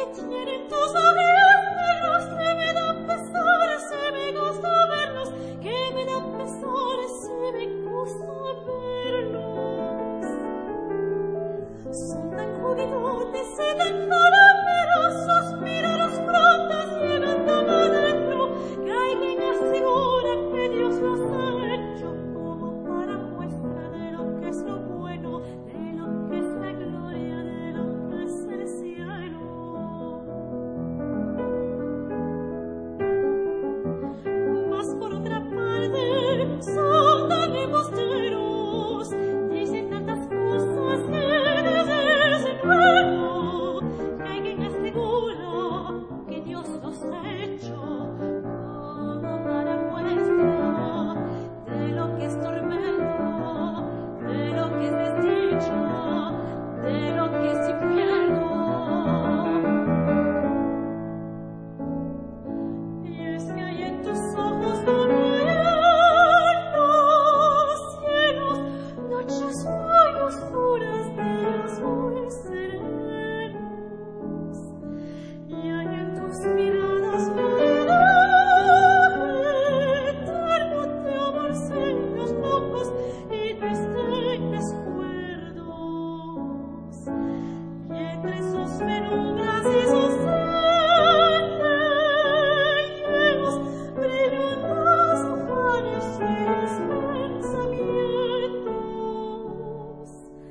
tienen tus ojos negros, que me da pesar, se me gusta verlos, que me da pesar, se me gusta verlos. Son tan juguetotes y tan caramelosos, mira los brotes llegan tan adentro, que hay quien asegura que Dios los ha hecho como para muestra de lo que es lo bueno, de lo que es la gloria, de lo que es el cielo. Mas por otra parte son tan embusteros, dicen tantas cosas que desenfreno, que hay quien asegura que Dios los ha hecho como para muestra de lo que es tormento, de lo que es desdicha, de lo que es infierno. Y es que hay en tus ojos abiertos cielos, noches muy oscuras, días muy serenos. Y hay en tus miradas veneraje, eterno te aman sueños locos y tristes cuerdos. Y entre esos menudos